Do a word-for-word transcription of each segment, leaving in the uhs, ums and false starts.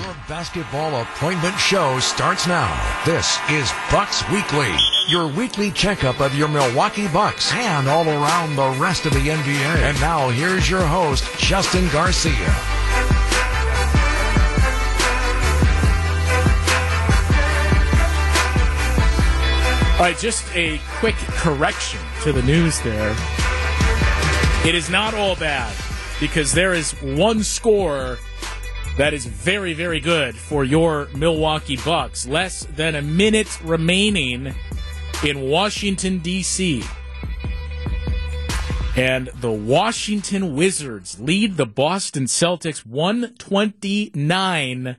Your basketball appointment show starts now. This is Bucks Weekly, your weekly checkup of your Milwaukee Bucks and all around the rest of the N B A. And now here's your host, Justin Garcia. All right, just a quick correction to the news there. It is not all bad because there is one score that is very, very good for your Milwaukee Bucks. Less than a minute remaining in Washington, D C And the Washington Wizards lead the Boston Celtics one twenty-nine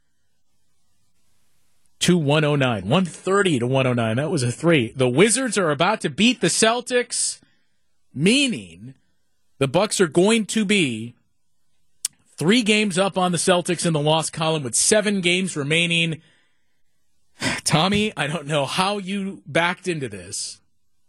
to one oh nine. one thirty to one oh nine. That was a three. The Wizards are about to beat the Celtics, meaning the Bucks are going to be three games up on the Celtics in the loss column with seven games remaining. Tommy, I don't know how you backed into this.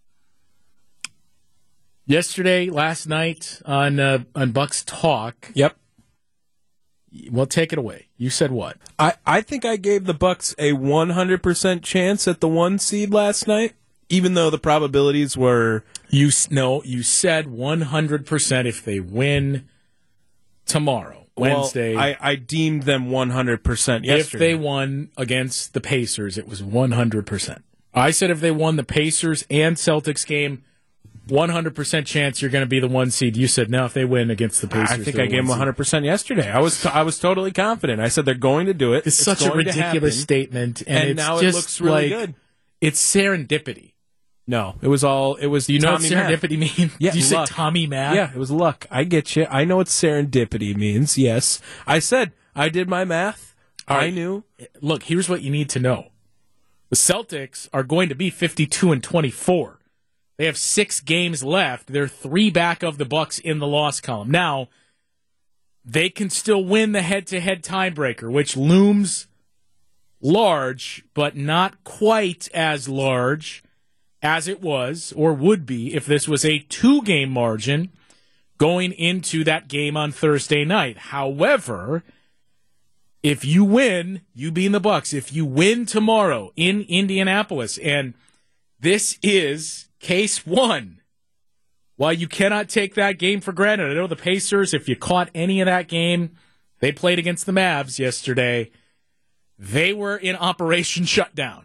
Yesterday, last night on uh, on Bucks Talk. Yep. Well, take it away. You said what? I, I think I gave the Bucks a one hundred percent chance at the one seed last night, even though the probabilities were... You No, you said one hundred percent if they win tomorrow, Wednesday. Well, I, I deemed them one hundred percent yesterday. If they won against the Pacers, it was one hundred percent. I said if they won the Pacers and Celtics game, one hundred percent chance you're going to be the one seed. You said, no, if they win against the Pacers, I think I gave them one hundred percent yesterday. I was t- I was totally confident. I said they're going to do it. It's, it's such a ridiculous statement, and, and it's now just it looks really like, good. It's serendipity. No, it was all, it was Do you know Tommy what serendipity Math. means? Yeah, Did you luck. say Tommy Math? Yeah, it was luck. I get you. I know what serendipity means, yes. I said, I did my math. All right. I knew. Look, here's what you need to know. The Celtics are going to be fifty-two and twenty-four. They have six games left. They're three back of the Bucks in the loss column. Now, they can still win the head-to-head tiebreaker, which looms large, but not quite as large as it was or would be if this was a two-game margin going into that game on Thursday night. However, if you win, you being the Bucks, if you win tomorrow in Indianapolis, and this is case one, while you cannot take that game for granted, I know the Pacers, if you caught any of that game, they played against the Mavs yesterday, they were in Operation Shutdown.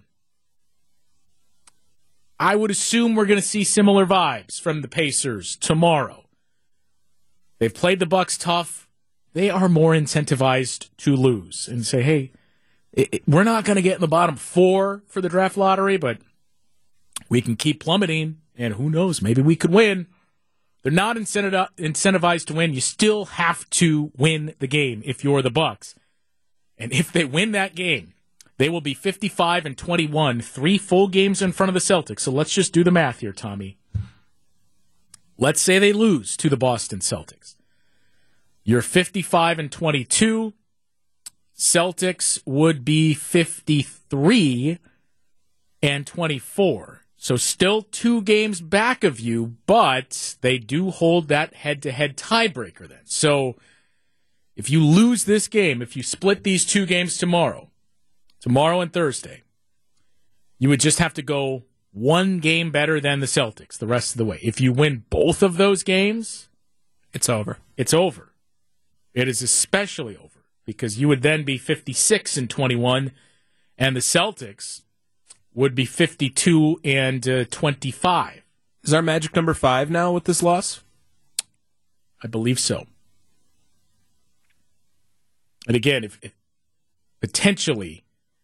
I would assume we're going to see similar vibes from the Pacers tomorrow. They've played the Bucks tough. They are more incentivized to lose and say, hey, it, it, we're not going to get in the bottom four for the draft lottery, but we can keep plummeting, and who knows, maybe we could win. They're not incentiv- incentivized to win. You still have to win the game if you're the Bucks. And if they win that game, they will be fifty-five and twenty-one, three full games in front of the Celtics. So let's just do the math here, Tommy. Let's say they lose to the Boston Celtics. You're fifty-five and twenty-two. Celtics would be fifty-three and twenty-four. So still two games back of you, but they do hold that head-to-head tiebreaker then. So if you lose this game, if you split these two games tomorrow, tomorrow and Thursday, you would just have to go one game better than the Celtics the rest of the way. If you win both of those games, it's over. It's over. It is especially over because you would then be fifty-six and twenty-one, and the Celtics would be fifty-two and uh, twenty-five. Is our magic number five now with this loss? I believe so. And again, if, if potentially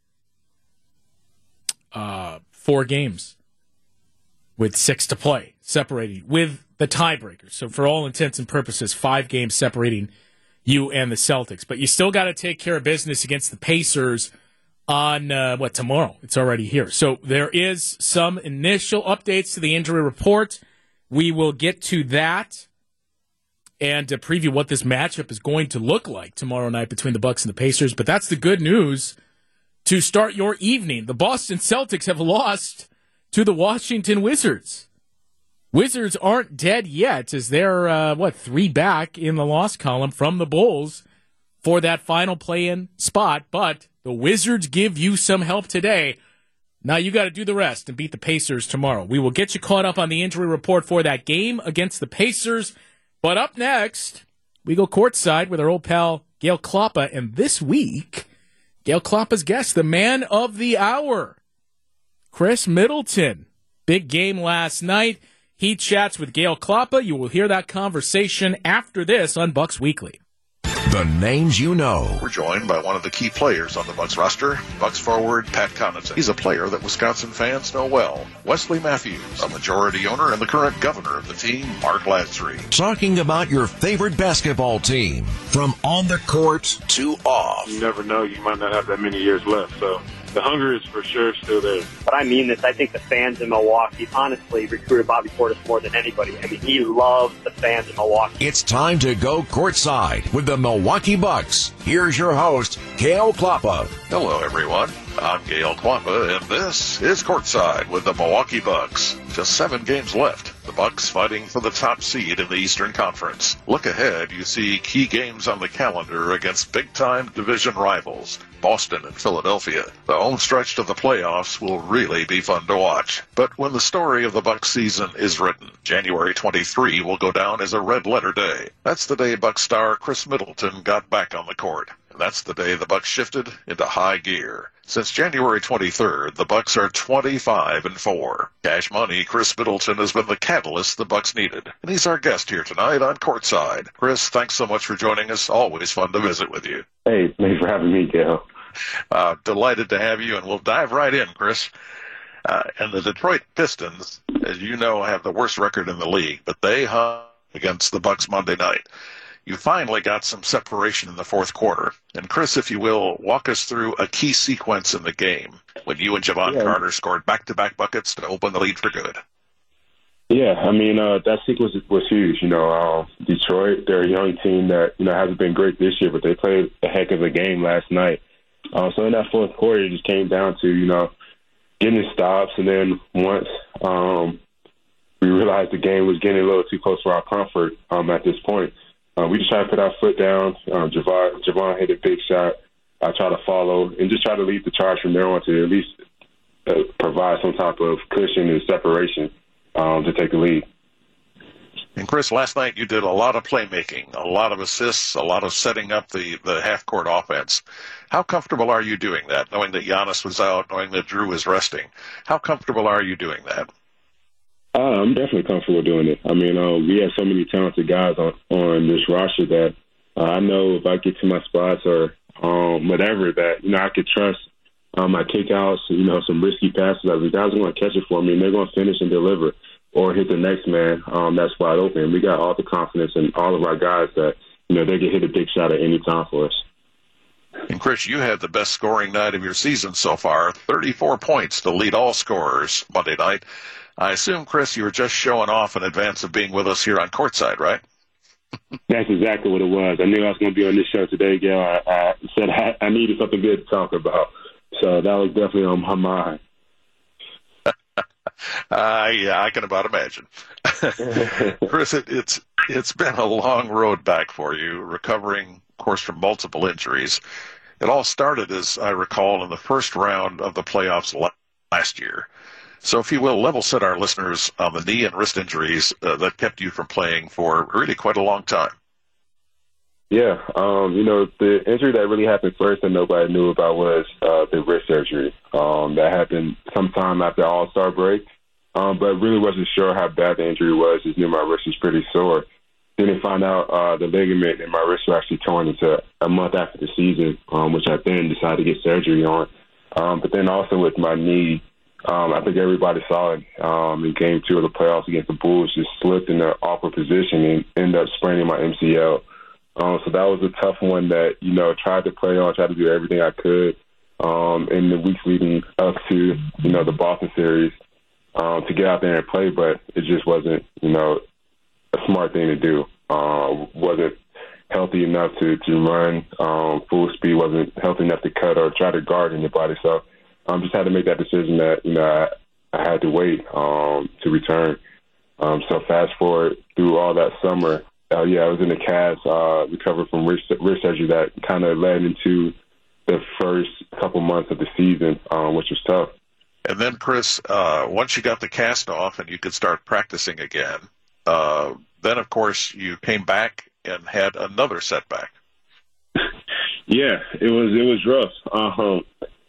uh, four games with six to play, separating with the tiebreakers. So for all intents and purposes, five games separating you and the Celtics. But you still got to take care of business against the Pacers on, uh, what, tomorrow. It's already here. So there is some initial updates to the injury report. We will get to that and to preview what this matchup is going to look like tomorrow night between the Bucks and the Pacers. But that's the good news to start your evening. The Boston Celtics have lost to the Washington Wizards. Wizards aren't dead yet as they're, uh, what, three back in the loss column from the Bulls. for that final play-in spot, but the Wizards give you some help today. Now you got to do the rest and beat the Pacers tomorrow. We will get you caught up on the injury report for that game against the Pacers. But up next, we go courtside with our old pal Gail Klappa. And this week, Gail Klappa's guest, the man of the hour, Chris Middleton. Big game last night. He chats with Gail Klappa. You will hear that conversation after this on Bucks Weekly. The names you know. We're joined by one of the key players on the Bucks roster, Bucks forward Pat Connaughton. He's a player that Wisconsin fans know well. Wesley Matthews, a majority owner and the current governor of the team, Mark Lasry. Talking about your favorite basketball team, from on the court to off. You never know. You might not have that many years left, so the hunger is for sure still there. But I mean this. I think the fans in Milwaukee honestly recruited Bobby Portis more than anybody. I mean, he loves the fans in Milwaukee. It's time to go courtside with the Milwaukee Bucks. Here's your host, Gail Klappa. Hello, everyone. I'm Gail Klappa, and this is Courtside with the Milwaukee Bucks. Just seven games left. The Bucks fighting for the top seed in the Eastern Conference. Look ahead, you see key games on the calendar against big-time division rivals, Boston and Philadelphia. The home stretch to the playoffs will really be fun to watch. But when the story of the Bucks season is written, January twenty-third will go down as a red-letter day. That's the day Bucks star Chris Middleton got back on the court. And that's the day the Bucks shifted into high gear. Since January twenty-third, the Bucks are twenty-five and four. Cash money, Chris Middleton has been the catalyst the Bucks needed. And he's our guest here tonight on Courtside. Chris, thanks so much for joining us. Always fun to visit with you. Hey, thanks for having me, Gail. Uh, delighted to have you, and we'll dive right in, Chris. Uh, and the Detroit Pistons, as you know, have the worst record in the league, but they hung against the Bucks Monday night. You finally got some separation in the fourth quarter. And Chris, if you will, walk us through a key sequence in the game when you and Javon yeah. Carter scored back-to-back buckets to open the lead for good. Yeah, I mean, uh, that sequence was huge. You know, uh, Detroit, they're a young team that, you know, hasn't been great this year, but they played a heck of a game last night. Uh, so in that fourth quarter, it just came down to, you know, getting stops. And then once um, we realized the game was getting a little too close for our comfort um, at this point, Uh, we just try to put our foot down. Um, Javon, Javon hit a big shot. I try to follow and just try to lead the charge from there on to at least uh, provide some type of cushion and separation um, to take the lead. And, Chris, last night you did a lot of playmaking, a lot of assists, a lot of setting up the, the half-court offense. How comfortable are you doing that, knowing that Giannis was out, knowing that Drew was resting? How comfortable are you doing that? Uh, I'm definitely comfortable doing it. I mean, uh, we have so many talented guys on, on this roster that uh, I know if I get to my spots or um, whatever that, you know, I could trust um, my kickouts, you know, some risky passes. Like, the guys are going to catch it for me, and they're going to finish and deliver or hit the next man um, that's wide open. We got all the confidence in all of our guys that, you know, they can hit a big shot at any time for us. And, Chris, you had the best scoring night of your season so far, thirty-four points to lead all scorers Monday night. I assume, Chris, you were just showing off in advance of being with us here on Courtside, right? That's exactly what it was. I knew I was going to be on this show today, Gail. I, I said I, I needed something good to talk about. So that was definitely on my mind. uh, yeah, I can about imagine. Chris, it, it's it's been a long road back for you, recovering, of course, from multiple injuries. It all started, as I recall, in the first round of the playoffs last year. So if you will, level set our listeners on the knee and wrist injuries uh, that kept you from playing for really quite a long time. Yeah, um, you know, the injury that really happened first and nobody knew about was uh, the wrist surgery. Um, that happened sometime after All-Star break, um, but really wasn't sure how bad the injury was. Just knew my wrist was pretty sore. Then they found out uh, the ligament in my wrist was actually torn into a month after the season, um, which I then decided to get surgery on. Um, but then also with my knee, Um, I think everybody saw it um, in game two of the playoffs against the Bulls, just slipped in an awkward position and ended up spraining my M C L. Um, so that was a tough one that, you know, tried to play on, tried to do everything I could um, in the weeks leading up to, you know, the Boston series um, to get out there and play, but it just wasn't, you know, a smart thing to do. Uh, wasn't healthy enough to, to run um, full speed, wasn't healthy enough to cut or try to guard anybody. So I um, just had to make that decision that, you know, I, I had to wait um, to return. Um, so fast forward through all that summer, uh, yeah, I was in the cast, uh, recovered from wrist, wrist surgery that kind of led into the first couple months of the season, um, which was tough. And then, Chris, uh, once you got the cast off and you could start practicing again, uh, then, of course, you came back and had another setback. Yeah, it was it was rough. Um,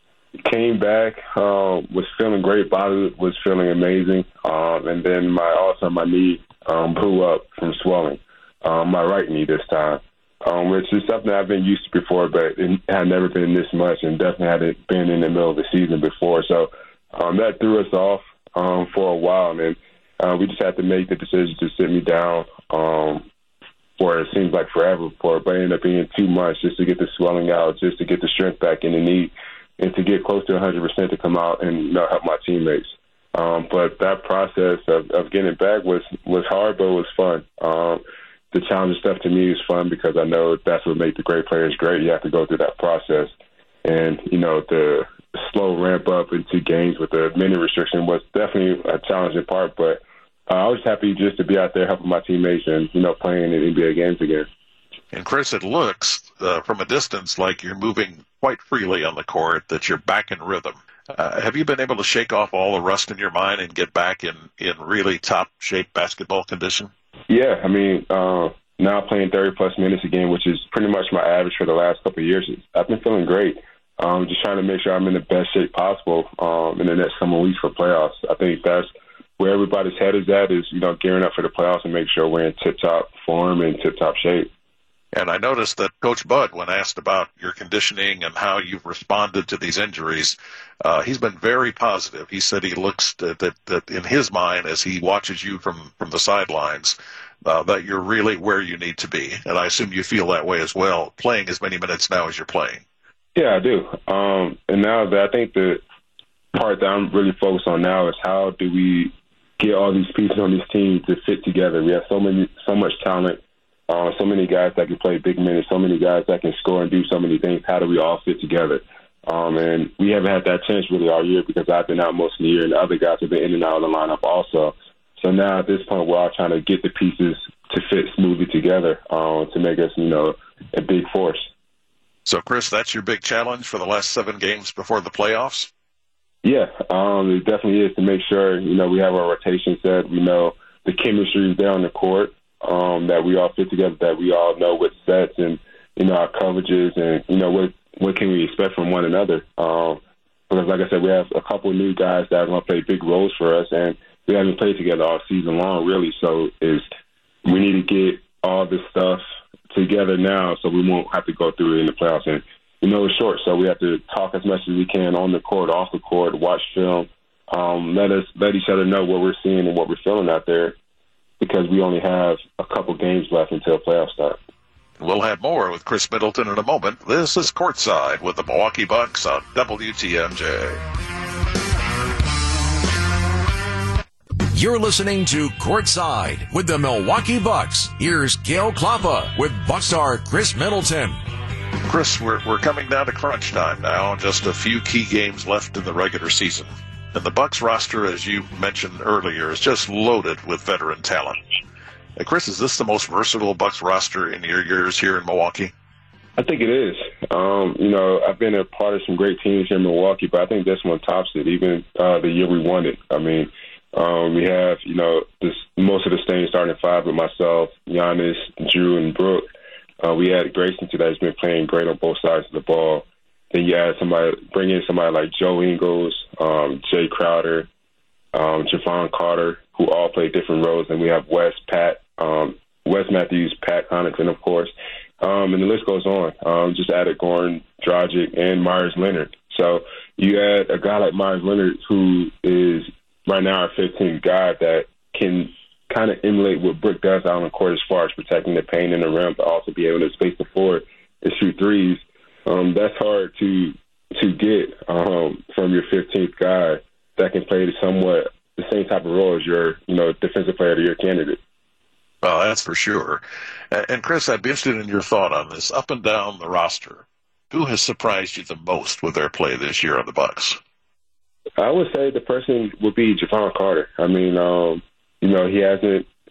came back, uh, was feeling great. Body was feeling amazing. Um, and then my also my knee um, blew up from swelling. Um, my right knee this time, um, which is something I've been used to before, but it had never been this much, and definitely hadn't been in the middle of the season before. So um, that threw us off um, for a while, and then uh, we just had to make the decision to sit me down. Um, for it seems like forever for it, but it ended up being too much just to get the swelling out, just to get the strength back in the knee, and to get close to one hundred percent to come out and, you know, help my teammates. Um, but that process of, of getting back was, was hard, but it was fun. Um, the challenging stuff to me is fun because I know that's what makes the great players great. You have to go through that process. And, you know, the slow ramp up into games with the minute restriction was definitely a challenging part, but Uh, I was happy just to be out there helping my teammates and, you know, playing in N B A games again. And, Chris, it looks uh, from a distance like you're moving quite freely on the court, that you're back in rhythm. Uh, have you been able to shake off all the rust in your mind and get back in, in really top-shape basketball condition? Yeah, I mean, uh, now playing thirty-plus minutes again, which is pretty much my average for the last couple of years. I've been feeling great. Um, just trying to make sure I'm in the best shape possible um, in the next couple of weeks for playoffs. I think that's where everybody's head is at, is, you know, gearing up for the playoffs and make sure we're in tip-top form and tip-top shape. And I noticed that Coach Bud, when asked about your conditioning and how you've responded to these injuries, uh, he's been very positive. He said he looks to, that, that in his mind, as he watches you from, from the sidelines, uh, that you're really where you need to be. And I assume you feel that way as well, playing as many minutes now as you're playing. Yeah, I do. Um, and now that I think the part that I'm really focused on now is how do we get all these pieces on this team to fit together. We have so many, so much talent, uh, so many guys that can play big minutes, so many guys that can score and do so many things. How do we all fit together? Um, and we haven't had that chance really all year because I've been out most of the year, and the other guys have been in and out of the lineup also. So now at this point, we're all trying to get the pieces to fit smoothly together uh, to make us, you know, a big force. So, Chris, that's your big challenge for the last seven games before the playoffs? Yeah, um, it definitely is, to make sure, you know, we have our rotation set. We know the chemistry is there on the court, um, that we all fit together, that we all know what sets and, you know, our coverages and, you know, what what can we expect from one another. Um, because, like I said, we have a couple of new guys that are going to play big roles for us, and we haven't played together all season long, really. So is we need to get all this stuff together now so we won't have to go through it in the playoffs. And you know, it's short, so we have to talk as much as we can on the court, off the court, watch film, um, let us let each other know what we're seeing and what we're feeling out there, because we only have a couple games left until playoffs start. We'll have more with Chris Middleton in a moment. This is Courtside with the Milwaukee Bucks on W T M J. You're listening to Courtside with the Milwaukee Bucks. Here's Gale Klappa with Bucks star Chris Middleton. Chris, we're, we're coming down to crunch time now. Just a few key games left in the regular season. And the Bucks roster, as you mentioned earlier, is just loaded with veteran talent. Hey, Chris, is this the most versatile Bucks roster in your years here in Milwaukee? I think it is. Um, you know, I've been a part of some great teams here in Milwaukee, but I think this one tops it, even uh, the year we won it. I mean, um, we have, you know, this, most of the staying starting five with myself, Giannis, Drew, and Brooke. Uh, we had Grayson today who's been playing great on both sides of the ball. Then you add somebody, bring in somebody like Joe Ingles, um, Jay Crowder, um, Javon Carter, who all play different roles. And we have Wes, Pat, um, Wes Matthews, Pat Connaughton, of course. Um, and the list goes on. Um, just added Goran Dragic and Myers Leonard. So you add a guy like Myers Leonard, who is right now our fifteenth guy that can kind of emulate what Brooke does out on the court as far as protecting the paint in the rim, but also be able to space the floor and shoot threes. Um, that's hard to to get um, from your fifteenth guy that can play somewhat the same type of role as your, you know, defensive player to your candidate. Well, that's for sure. And, Chris, I'd be interested in your thought on this. Up and down the roster, who has surprised you the most with their play this year on the Bucks? I would say the person would be Javon Carter. I mean, um, you know, he hasn't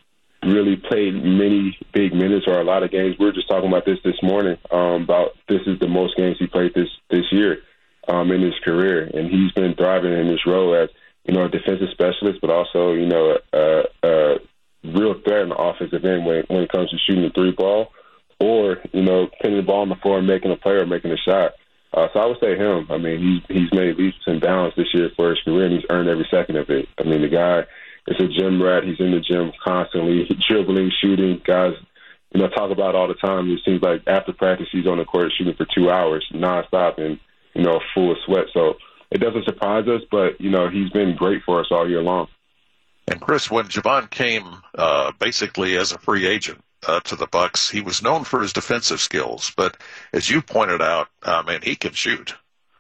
really played many big minutes or a lot of games. We were just talking about this this morning, um, about this is the most games he played this, this year um, in his career. And he's been thriving in this role as, you know, a defensive specialist, but also, you know, a, a real threat in the offensive end when, when it comes to shooting the three ball or, you know, pinning the ball on the floor and making a play or making a shot. Uh, so I would say him. I mean, he's, he's made leaps and bounds this year for his career, and he's earned every second of it. I mean, the guy is a gym rat. He's in the gym constantly, dribbling, shooting. Guys, you know, talk about it all the time. It seems like after practice, he's on the court shooting for two hours nonstop and, you know, full of sweat. So it doesn't surprise us, but, you know, he's been great for us all year long. And, Chris, when Javon came uh, basically as a free agent, Uh, to the Bucks, he was known for his defensive skills, but as you pointed out, uh, man, he can shoot.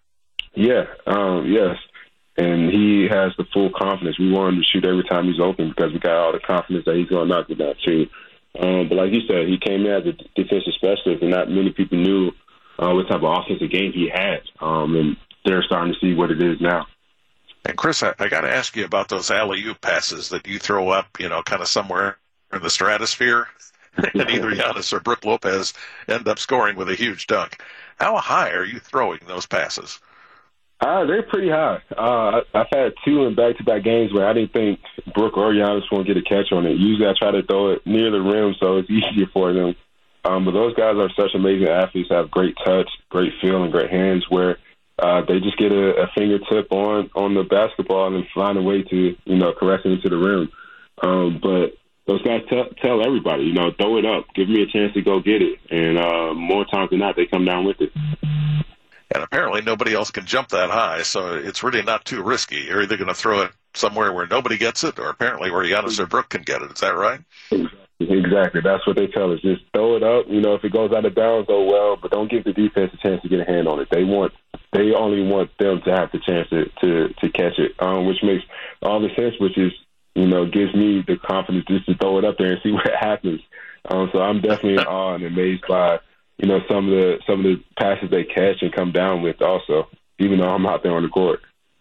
Yeah, um, yes, and he has the full confidence. We want him to shoot every time he's open because we got all the confidence that he's going to knock it down too. Um, but like you said, he came in as a defensive specialist, and not many people knew uh, what type of offensive game he had, um, and they're starting to see what it is now. And Chris, I, I got to ask you about those alley-oop passes that you throw up, you know, kind of somewhere in the stratosphere. And either Giannis or Brook Lopez end up scoring with a huge dunk. How high are you throwing those passes? Uh, they're pretty high. Uh, I've had two in back-to-back games where I didn't think Brook or Giannis won't get a catch on it. Usually I try to throw it near the rim so it's easier for them. Um, but those guys are such amazing athletes, have great touch, great feel, and great hands where uh, they just get a, a fingertip on, on the basketball and then find a way to, you know, caress it into the rim. Um, but those guys tell, tell everybody, you know, throw it up, give me a chance to go get it. And uh, more times than not, they come down with it. And apparently nobody else can jump that high, so it's really not too risky. You're either going to throw it somewhere where nobody gets it or apparently where Giannis or Brook can get it. Is that right? Exactly. That's what they tell us. Just throw it up. You know, if it goes out of bounds, oh well, but don't give the defense a chance to get a hand on it. They want, they only want them to have the chance to, to, to catch it, um, which makes all the sense, which is, you know, gives me the confidence just to throw it up there and see what happens. Um, so I'm definitely in awe and amazed by, you know, some of the some of the passes they catch and come down with also, even though I'm out there on the court.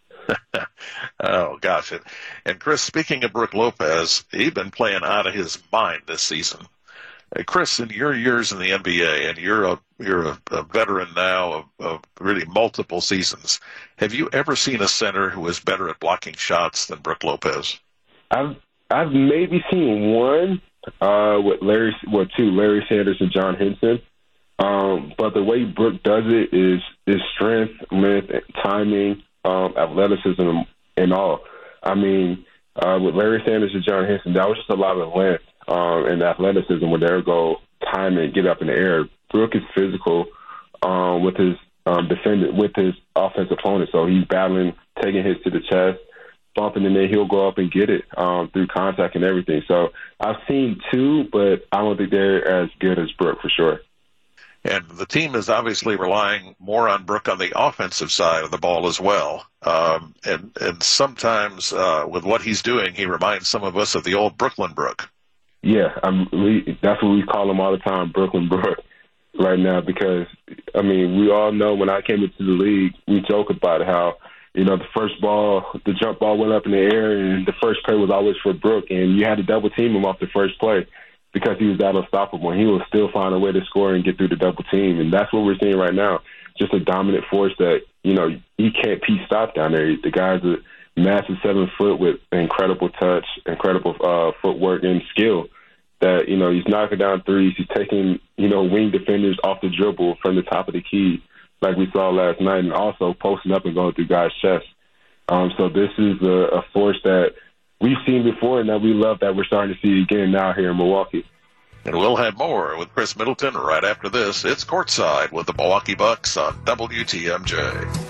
Oh, gosh. And, and, Chris, speaking of Brook Lopez, he's been playing out of his mind this season. Hey, Chris, in your years in the N B A, and you're a you're a, a veteran now of, of really multiple seasons, have you ever seen a center who is better at blocking shots than Brook Lopez? I've I've maybe seen one uh, with Larry, well, two, Larry Sanders and John Henson. Um, but the way Brook does it is is strength, length, timing, um, athleticism, and all. I mean, uh, with Larry Sanders and John Henson, that was just a lot of length um, and athleticism where they'll go time and get up in the air. Brook is physical um, with his um, defendant, with his offensive opponent, so he's battling, taking hits to the chest, bumping, and then he'll go up and get it um, through contact and everything. So I've seen two, but I don't think they're as good as Brook for sure. And the team is obviously relying more on Brook on the offensive side of the ball as well. Um, and, and sometimes uh, with what he's doing, he reminds some of us of the old Brooklyn Brook. Yeah, I'm, we, that's what we call him all the time, Brooklyn Brook, right now, because, I mean, we all know when I came into the league, we joke about how, you know, the first ball, the jump ball went up in the air, and the first play was always for Brook, and you had to double team him off the first play because he was that unstoppable, and he will still find a way to score and get through the double team, and that's what we're seeing right now, just a dominant force that, you know, he can't be stopped down there. The guy's a massive seven foot with incredible touch, incredible uh, footwork and skill that, you know, he's knocking down threes, he's taking, you know, wing defenders off the dribble from the top of the key, like we saw last night, and also posting up and going through guys' chests. Um, so this is a, a force that we've seen before and that we love that we're starting to see again now here in Milwaukee. And we'll have more with Chris Middleton right after this. It's Courtside with the Milwaukee Bucks on W T M J.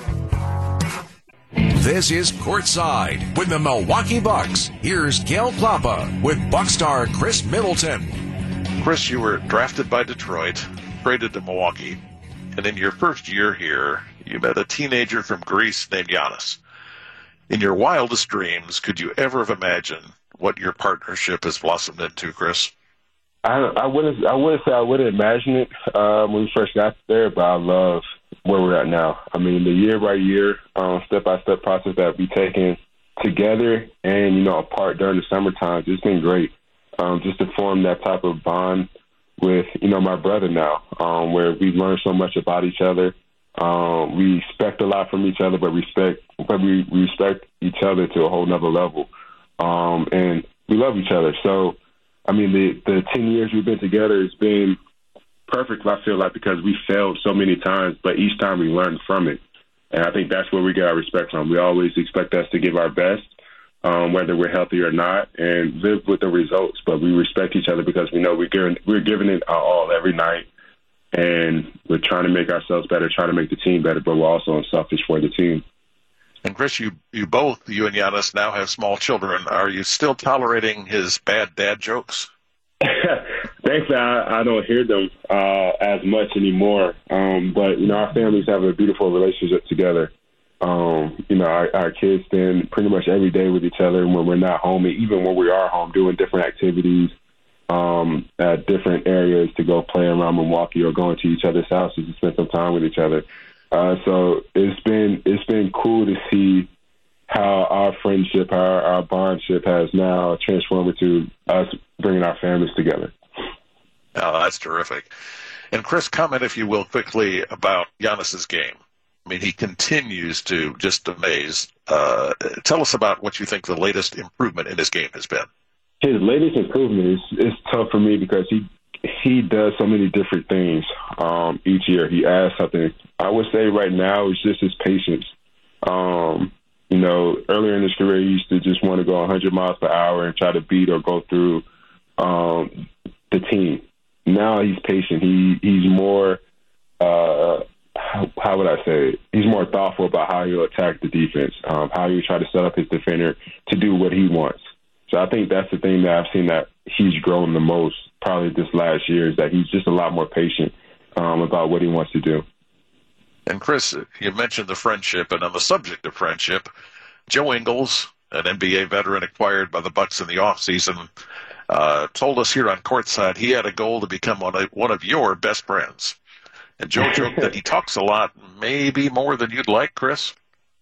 This is Courtside with the Milwaukee Bucks. Here's Gail Klappa with Bucks star Chris Middleton. Chris, you were drafted by Detroit, traded to Milwaukee, and in your first year here, you met a teenager from Greece named Giannis. In your wildest dreams, could you ever have imagined what your partnership has blossomed into, Chris? I, I wouldn't. I wouldn't say I wouldn't imagine it uh, when we first got there, but I love where we're at now. I mean, the year by year, um, step by step process that we taken together and you know apart during the summer times, it's been great. um, just to form that type of bond with, you know, my brother now, um, where we learn so much about each other. Um, we expect a lot from each other, but respect, but we, we respect each other to a whole nother level. Um, and we love each other. So, I mean, the, the ten years we've been together has been perfect, I feel like, because we failed so many times, but each time we learned from it. And I think that's where we get our respect from. We always expect us to give our best, um, whether we're healthy or not, and live with the results. But we respect each other because we know we're giving, we're giving it our all every night. And we're trying to make ourselves better, trying to make the team better, but we're also unselfish for the team. And Chris, you, you both, you and Giannis, now have small children. Are you still tolerating his bad dad jokes? Thankfully, I, I don't hear them uh, as much anymore. Um, but, you know, our families have a beautiful relationship together. Um, you know, our, our kids spend pretty much every day with each other when we're not home, and even when we are home, doing different activities um, at different areas to go play around Milwaukee or going to each other's houses to spend some time with each other. Uh, so it's been it's been cool to see how our friendship, our, our bondship has now transformed into us bringing our families together. Oh, that's terrific. And Chris, comment, if you will, quickly about Giannis's game. I mean, he continues to just amaze. Uh, tell us about what you think the latest improvement in his game has been. His latest improvement is, is tough for me because he he does so many different things um, each year. He adds something. I would say right now it's just his patience. Um, you know, earlier in his career, he used to just want to go one hundred miles per hour and try to beat or go through um, the team. Now he's patient. He he's more, uh, how, how would I say it? He's more thoughtful about how he'll attack the defense, um, how he'll try to set up his defender to do what he wants. So I think that's the thing that I've seen that he's grown the most probably this last year, is that he's just a lot more patient um, about what he wants to do. And Chris, you mentioned the friendship, and on the subject of friendship, Joe Ingles, an N B A veteran acquired by the Bucks in the offseason, uh, told us here on Courtside he had a goal to become one of, one of your best friends. And Joe joked that he talks a lot, maybe more than you'd like, Chris.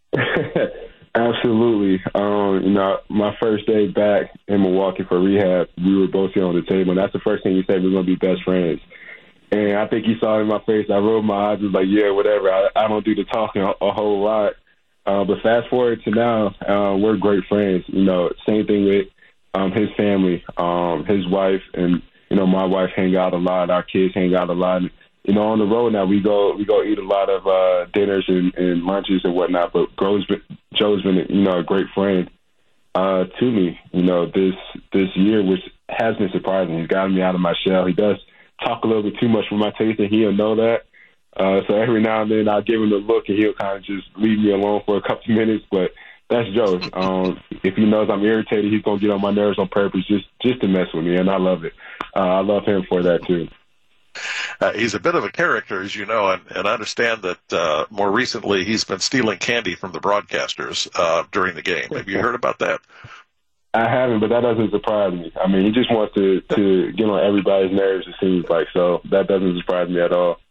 Absolutely. Um, you know, my first day back in Milwaukee for rehab, we were both here on the table, and that's the first thing he said, we're going to be best friends. And I think he saw it in my face. I rolled my eyes and was like, yeah, whatever. I, I don't do the talking a, a whole lot. Uh, but fast forward to now, uh, we're great friends. You know, same thing with um, his family, um, his wife, and, you know, my wife hang out a lot. Our kids hang out a lot. And, you know, on the road now, we go we go eat a lot of uh, dinners and, and lunches and whatnot. But Joe's been, Joe's been, you know, a great friend uh, to me, you know, this this year, which has been surprising. He's gotten me out of my shell. He does talk a little bit too much for my taste, and he'll know that. Uh, so every now and then I'll give him a look, and he'll kind of just leave me alone for a couple of minutes. But that's Joe. Um, if he knows I'm irritated, he's going to get on my nerves on purpose just, just to mess with me, and I love it. Uh, I love him for that, too. Uh, he's a bit of a character, as you know, and, and I understand that uh, more recently he's been stealing candy from the broadcasters uh, during the game. Have you heard about that? I haven't, but that doesn't surprise me. I mean, he just wants to, to get on everybody's nerves, it seems like, so that doesn't surprise me at all.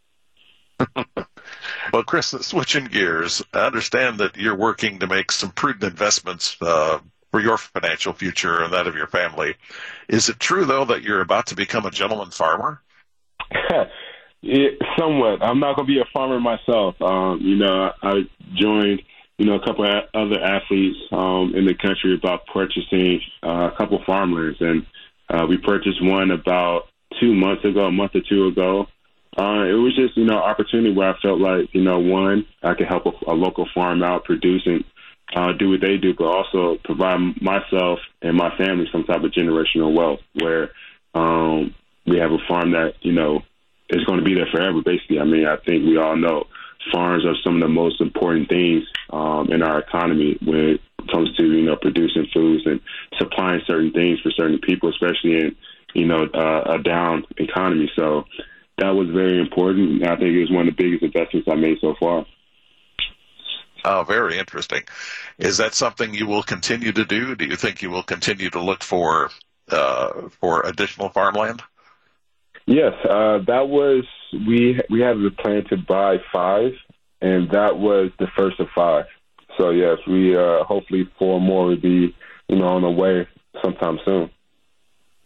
Well, Chris, switching gears, I understand that you're working to make some prudent investments uh, for your financial future and that of your family. Is it true, though, that you're about to become a gentleman farmer? It, somewhat. I'm not going to be a farmer myself. Um, you know, I joined, you know, a couple of other athletes um, in the country about purchasing uh, a couple farmlands, and uh, we purchased one about two months ago, a month or two ago. Uh, it was just, you know, opportunity where I felt like, you know, one, I could help a, a local farm out, produce and uh, do what they do, but also provide myself and my family some type of generational wealth where um, we have a farm that, you know, is going to be there forever, basically. I mean, I think we all know farms are some of the most important things um, in our economy when it comes to, you know, producing foods and supplying certain things for certain people, especially in, you know, uh, a down economy. So that was very important. I think it was one of the biggest investments I made so far. Oh, very interesting. Is that something you will continue to do? Do you think you will continue to look for uh, for additional farmland? Yes, uh, that was we we had the plan to buy five, and that was the first of five. So yes, we uh, hopefully four more will be, you know, on the way sometime soon.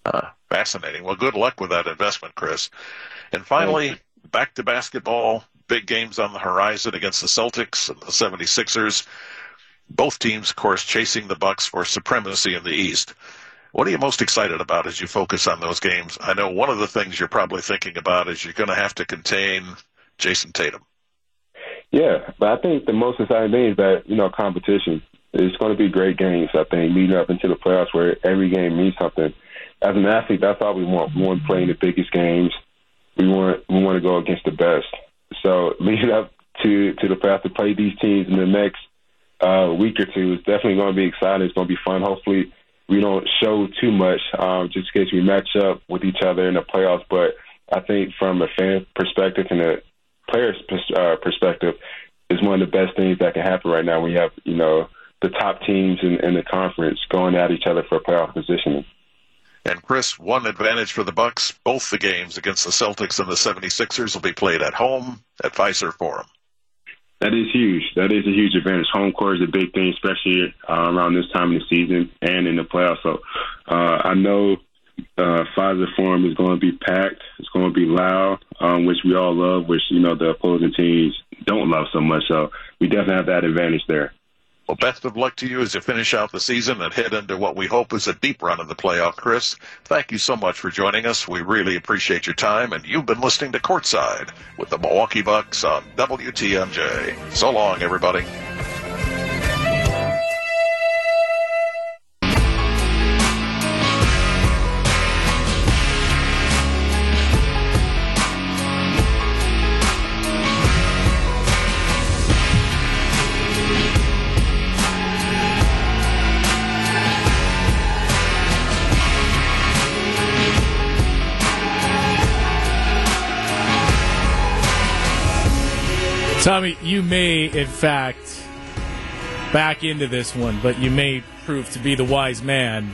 Uh, fascinating. Well, good luck with that investment, Chris. And finally, back to basketball. Big games on the horizon against the Celtics and the seventy-sixers. Both teams, of course, chasing the Bucks for supremacy in the East. What are you most excited about as you focus on those games? I know one of the things you're probably thinking about is you're going to have to contain Jason Tatum. Yeah, but I think the most exciting thing is that, you know, competition. It's going to be great games, I think, leading up into the playoffs where every game means something. As an athlete, that's all we want. We want to play in the biggest games. We want we want to go against the best. So leading up to, to the playoffs to play these teams in the next uh, week or two is definitely going to be exciting. It's going to be fun. Hopefully we don't show too much um, just in case we match up with each other in the playoffs. But I think from a fan perspective and a player's uh, perspective, is one of the best things that can happen right now when you have, you know, the top teams in, in the conference going at each other for playoff positioning. And, Chris, one advantage for the Bucks, both the games against the Celtics and the seventy-sixers will be played at home at Fiserv Forum. That is huge. That is a huge advantage. Home court is a big thing, especially uh, around this time of the season and in the playoffs. So uh, I know uh, Fiserv Forum is going to be packed. It's going to be loud, um, which we all love, which, you know, the opposing teams don't love so much. So we definitely have that advantage there. Well, best of luck to you as you finish out the season and head into what we hope is a deep run in the playoff, Chris. Thank you so much for joining us. We really appreciate your time, and you've been listening to Courtside with the Milwaukee Bucks on W T M J. So long, everybody. Tommy, you may, in fact, back into this one, but you may prove to be the wise man.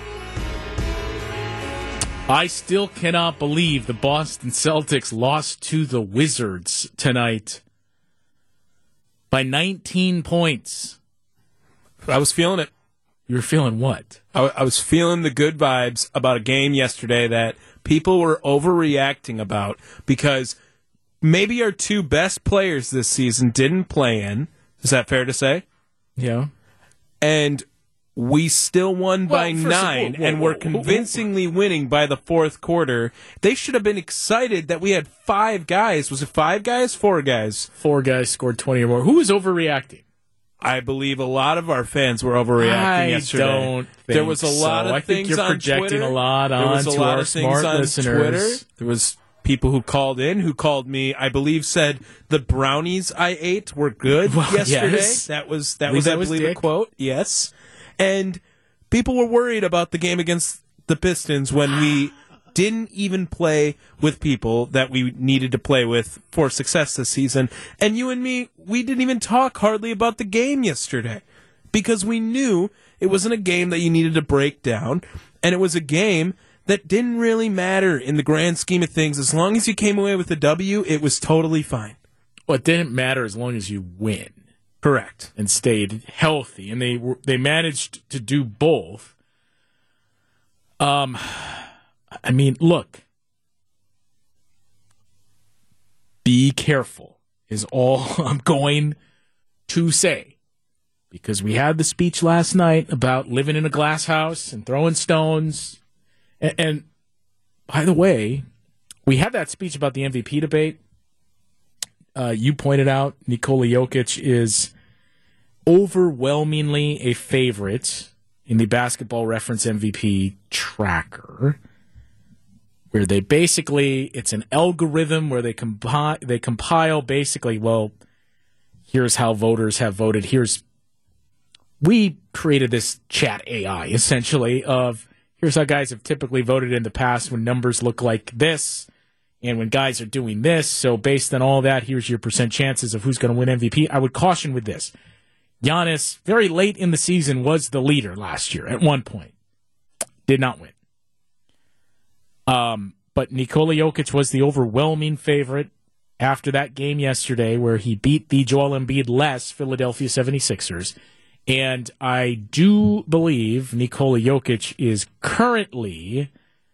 I still cannot believe the Boston Celtics lost to the Wizards tonight by nineteen points. I was feeling it. You were feeling what? I, I was feeling the good vibes about a game yesterday that people were overreacting about because maybe our two best players this season didn't play in. Is that fair to say? Yeah. And we still won well, by nine, whoa, whoa, and we're whoa, convincingly winning by the fourth quarter. They should have been excited that we had five guys. Was it five guys? Four guys. Four guys scored twenty or more. Who was overreacting? I believe a lot of our fans were overreacting I yesterday. don't think there was a lot so. of I things think you're on projecting Twitter. a lot There was a onto lot our of things smart on listeners. Twitter. There was people who called in who called me, I believe, said the brownies I ate were good well, yesterday. Yes. That was that I was, that I was believe, Dick. a quote. Yes, and people were worried about the game against the Pistons when we didn't even play with people that we needed to play with for success this season. And you and me, we didn't even talk hardly about the game yesterday because we knew it wasn't a game that you needed to break down, and it was a game that didn't really matter in the grand scheme of things. As long as you came away with a W, it was totally fine. Well, it didn't matter as long as you win. Correct. And stayed healthy. And they were, they managed to do both. Um, I mean, look. Be careful is all I'm going to say. Because we had the speech last night about living in a glass house and throwing stones. And, and by the way, we had that speech about the M V P debate. Uh, you pointed out Nikola Jokic is overwhelmingly a favorite in the Basketball Reference M V P tracker, where they basically, it's an algorithm where they compi- they compile basically, well, here's how voters have voted. Here's, we created this chat A I, essentially, of here's how guys have typically voted in the past when numbers look like this and when guys are doing this. So based on all that, here's your percent chances of who's going to win M V P. I would caution with this. Giannis, very late in the season, was the leader last year at one point. Did not win. Um, but Nikola Jokic was the overwhelming favorite after that game yesterday where he beat the Joel Embiid-less Philadelphia seventy-sixers. And I do believe Nikola Jokic is currently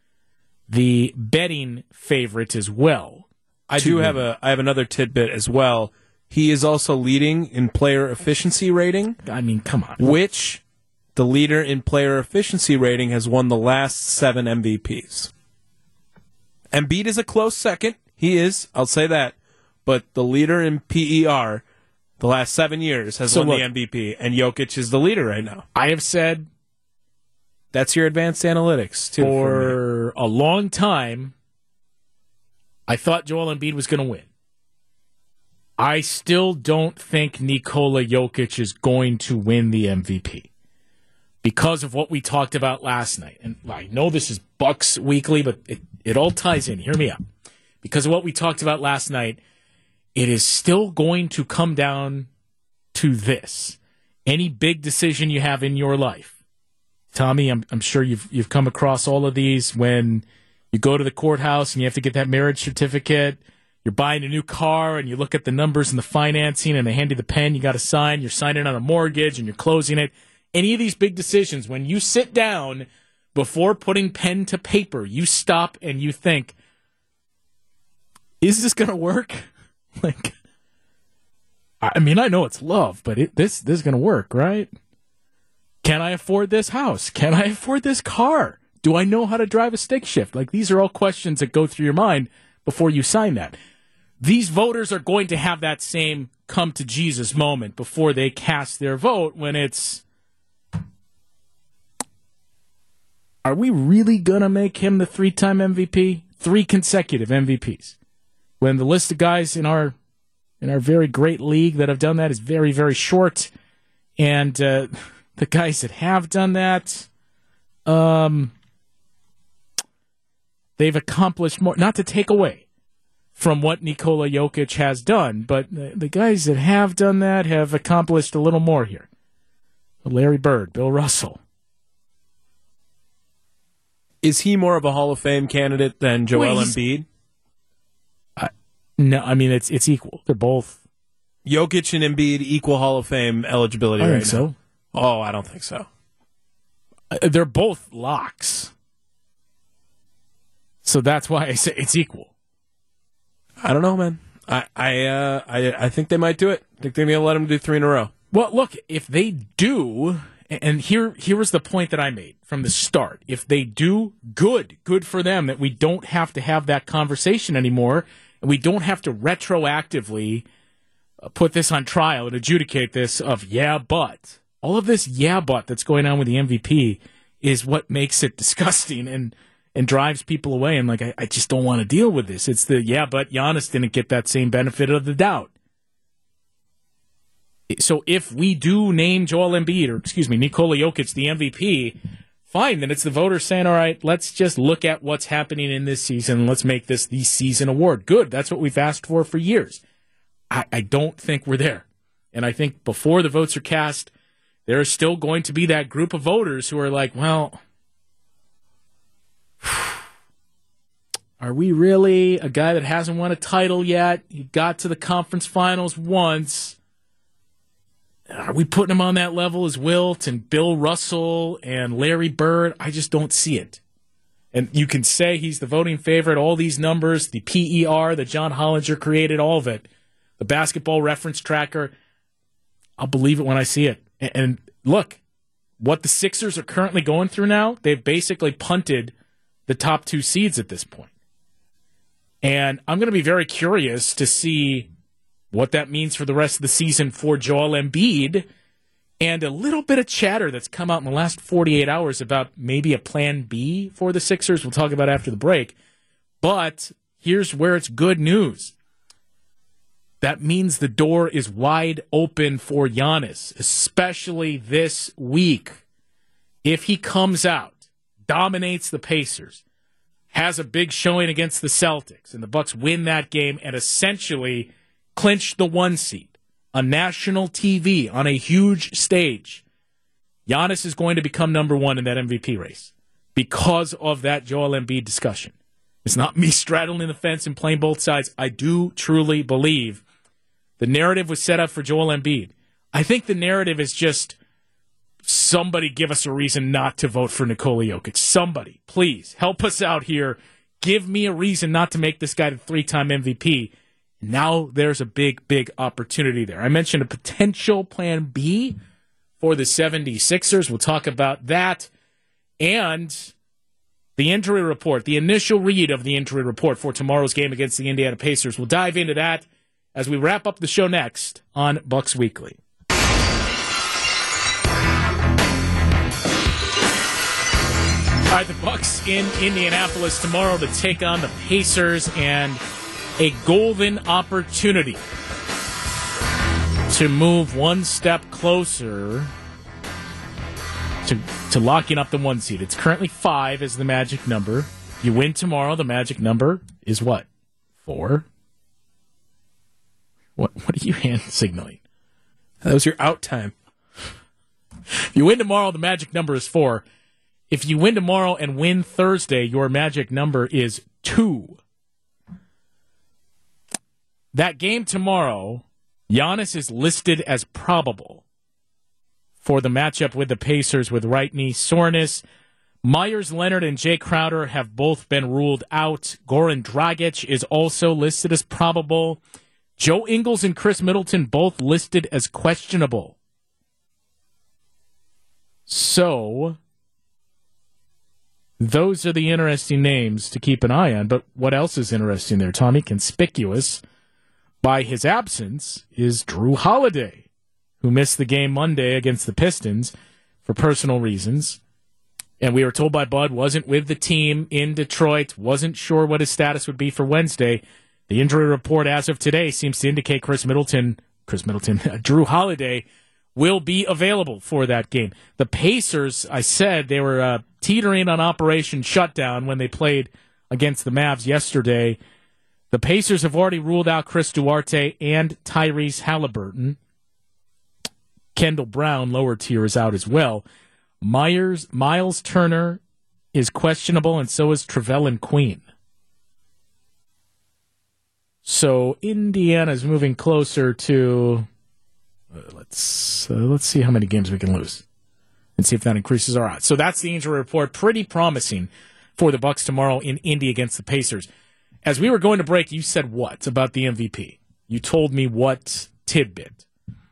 the betting favorite as well. I do have a I have another tidbit as well. He is also leading in player efficiency rating. I mean, come on. Which the leader in player efficiency rating has won the last seven M V Ps. Embiid is a close second. He is, I'll say that. But the leader in P E R the last seven years has So won look, the M V P, and Jokic is the leader right now. I have said That's your advanced analytics, too. for a long time, I thought Joel Embiid was going to win. I still don't think Nikola Jokic is going to win the M V P because of what we talked about last night. And I know this is Bucks Weekly, but it, it all ties in. Hear me out. Because of what we talked about last night, it is still going to come down to this. Any big decision you have in your life. Tommy, I'm, I'm sure you've you've come across all of these when you go to the courthouse and you have to get that marriage certificate. You're buying a new car and you look at the numbers and the financing and they hand you the pen you got to sign. You're signing on a mortgage and you're closing it. Any of these big decisions, when you sit down before putting pen to paper, you stop and you think, is this going to work? Like, I mean, I know it's love, but it, this, this is going to work, right? Can I afford this house? Can I afford this car? Do I know how to drive a stick shift? Like, these are all questions that go through your mind before you sign that. These voters are going to have that same come to Jesus moment before they cast their vote when it's, are we really going to make him the three-time M V P? Three consecutive M V Ps. When the list of guys in our in our very great league that have done that is very, very short. And uh, the guys that have done that, um, they've accomplished more. Not to take away from what Nikola Jokic has done, but the, the guys that have done that have accomplished a little more here. Larry Bird, Bill Russell. Is he more of a Hall of Fame candidate than Joel Well, Embiid? I, no, I mean, it's it's equal. They're both. Jokic and Embiid equal Hall of Fame eligibility I right think so. now. Oh, I don't think so. Uh, They're both locks. So that's why I say it's equal. I don't know, man. I I uh, I, I think they might do it. I think they're going to let him do three in a row. Well, look, if they do, and here here was the point that I made from the start. If they do, good. Good for them that we don't have to have that conversation anymore, and we don't have to retroactively put this on trial and adjudicate this of, yeah, but. All of this yeah, but that's going on with the M V P is what makes it disgusting and and drives people away. And, like, I, I just don't want to deal with this. It's the, yeah, but Giannis didn't get that same benefit of the doubt. So if we do name Joel Embiid, or excuse me, Nikola Jokic the M V P, fine, then it's the voters saying, all right, let's just look at what's happening in this season. Let's make this the season award. Good. That's what we've asked for for years. I, I don't think we're there. And I think before the votes are cast, there is still going to be that group of voters who are like, well, are we really a guy that hasn't won a title yet? He got to the conference finals once. Are we putting him on that level as Wilt and Bill Russell and Larry Bird? I just don't see it. And you can say he's the voting favorite, all these numbers, the P E R that John Hollinger created, all of it, the basketball reference tracker. I'll believe it when I see it. And look, what the Sixers are currently going through now, they've basically punted the top two seeds at this point. And I'm going to be very curious to see what that means for the rest of the season for Joel Embiid, and a little bit of chatter that's come out in the last forty-eight hours about maybe a plan B for the Sixers. We'll talk about after the break. But here's where it's good news. That means the door is wide open for Giannis, especially this week. If he comes out, dominates the Pacers, has a big showing against the Celtics, and the Bucks win that game and essentially clinch the one seed on national T V on a huge stage, Giannis is going to become number one in that M V P race because of that Joel Embiid discussion. It's not me straddling the fence and playing both sides. I do truly believe the narrative was set up for Joel Embiid. I think the narrative is just somebody give us a reason not to vote for Nikola Jokic. Somebody, please, help us out here give me a reason not to make this guy the three-time M V P. Now there's a big, big opportunity there. I mentioned a potential plan B for the seventy-sixers. We'll talk about that. And the injury report, the initial read of the injury report for tomorrow's game against the Indiana Pacers. We'll dive into that as we wrap up the show next on Bucks Weekly. All right, the Bucks in Indianapolis tomorrow to take on the Pacers, and a golden opportunity to move one step closer to, to locking up the one seed. It's currently five as the magic number. If you win tomorrow, the magic number is what? Four? What, what are you hand signaling? That was your out time. If you win tomorrow, the magic number is four. If you win tomorrow and win Thursday, your magic number is two. That game tomorrow, Giannis is listed as probable for the matchup with the Pacers with right knee soreness. Myers Leonard and Jay Crowder have both been ruled out. Goran Dragic is also listed as probable. Joe Ingles and Chris Middleton both listed as questionable. So, those are the interesting names to keep an eye on. But what else is interesting there, Tommy? Conspicuous by his absence is Drew Holiday, who missed the game Monday against the Pistons for personal reasons. And we were told by Bud wasn't with the team in Detroit, wasn't sure what his status would be for Wednesday. The injury report as of today seems to indicate Chris Middleton, Chris Middleton, Drew Holiday will be available for that game. The Pacers, I said, they were uh, teetering on Operation Shutdown when they played against the Mavs yesterday. The Pacers have already ruled out Chris Duarte and Tyrese Halliburton. Kendall Brown, lower tier, is out as well. Myers, Miles Turner is questionable, and so is Trevelyan Queen. So Indiana's moving closer to. Uh, let's uh, let's see how many games we can lose, and see if that increases our odds. So that's the injury report. Pretty promising for the Bucks tomorrow in Indy against the Pacers. As we were going to break, you said what about the M V P? You told me what tidbit?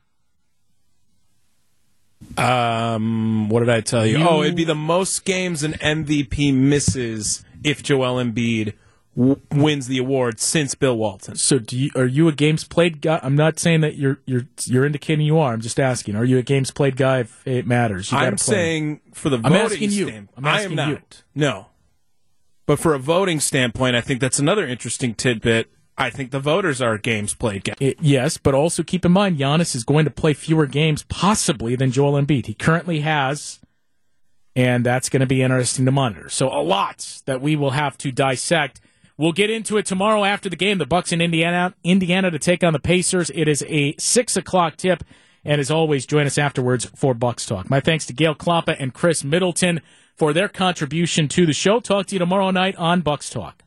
Um, what did I tell you? You- Oh, it'd be the most games an M V P misses if Joel Embiid w- wins the award since Bill Walton. So, do you, are you a games played guy? I'm not saying that you're you're you're indicating you are. I'm just asking. Are you a games played guy? If it matters, you I'm gotta play. saying for the I'm voting asking you. stamp, I'm I asking am not. you. No, but for a voting standpoint, I think that's another interesting tidbit. I think the voters are games played guys. It, yes, but also keep in mind, Giannis is going to play fewer games possibly than Joel Embiid. He currently has, and that's going to be interesting to monitor. So a lot that we will have to dissect. We'll get into it tomorrow after the game. The Bucks in Indiana, Indiana to take on the Pacers. It is a six o'clock tip, and as always, join us afterwards for Bucks Talk. My thanks to Gail Klappa and Chris Middleton for their contribution to the show. Talk to you tomorrow night on Bucks Talk.